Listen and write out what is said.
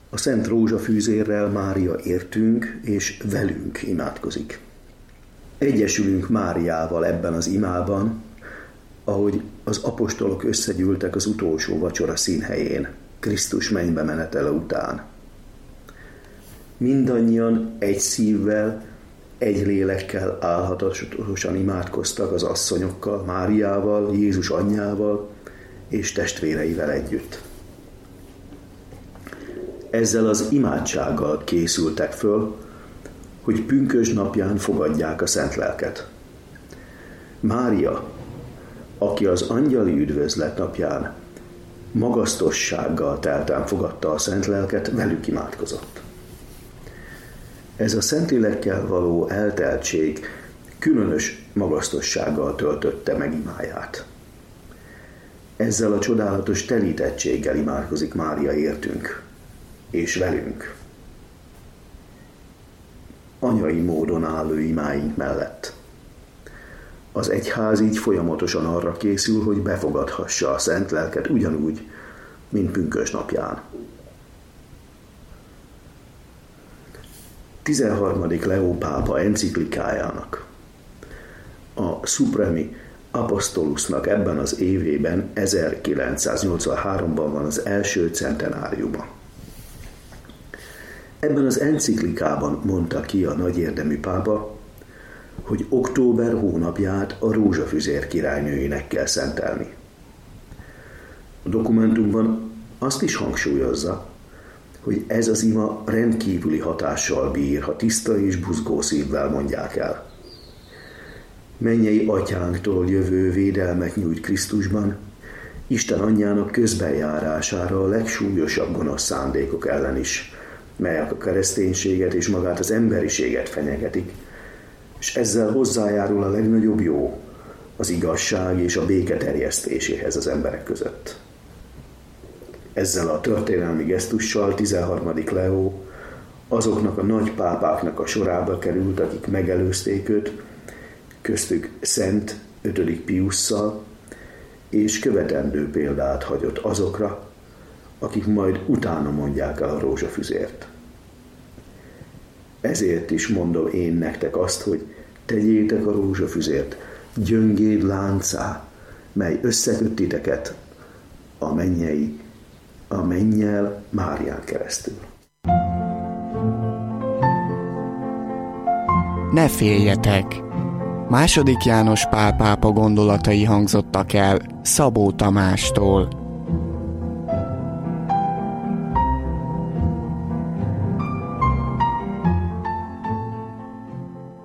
A Szent Rózsafűzérrel Mária értünk és velünk imádkozik. Egyesülünk Máriával ebben az imában, ahogy az apostolok összegyűltek az utolsó vacsora színhelyén, Krisztus mennybe menetele után. Mindannyian egy szívvel, egy lélekkel álhatatosan imádkoztak az asszonyokkal, Máriával, Jézus anyjával és testvéreivel együtt. Ezzel az imádsággal készültek föl, hogy pünkösd napján fogadják a Szent Lelket. Mária, aki az angyali üdvözlet napján magasztossággal telten fogadta a Szent Lelket, velük imádkozott. Ez a Szentlélekkel való elteltség különös magasztossággal töltötte meg imáját. Ezzel a csodálatos telítettséggel imádkozik Mária értünk és velünk. Anyai módon álló imáink mellett. Az egyház így folyamatosan arra készül, hogy befogadhassa a Szent Lelket ugyanúgy, mint pünkösd napján. 13. Leó pápa enciklikájának, a Supremi Apostolusnak ebben az évében, 1983-ban van az első centenáriuma. Ebben az enciklikában mondta ki a nagyérdemű pápa, hogy október hónapját a Rózsafüzér királynőjének kell szentelni. A dokumentumban azt is hangsúlyozza, hogy ez az ima rendkívüli hatással bír, ha tiszta és buzgó szívvel mondják el. Mennyei atyánktól jövő védelmet nyújt Krisztusban, Isten anyjának közbenjárására a legsúlyosabb gonosz szándékok ellen is, melyek a kereszténységet és magát az emberiséget fenyegetik, és ezzel hozzájárul a legnagyobb jó, az igazság és a béke terjesztéséhez az emberek között. Ezzel a történelmi gesztussal 13. Leó azoknak a nagy pápáknak a sorába került, akik megelőzték őt, köztük Szent 5. Piusszal, és követendő példát hagyott azokra, akik majd utána mondják el a rózsafüzért. Ezért is mondom én nektek azt, hogy tegyétek a rózsafüzért gyöngéd láncá, mely összeköt titeket a mennyel Márián keresztül. Ne féljetek! II. János Pál pápa gondolatai hangzottak el Szabó Tamástól.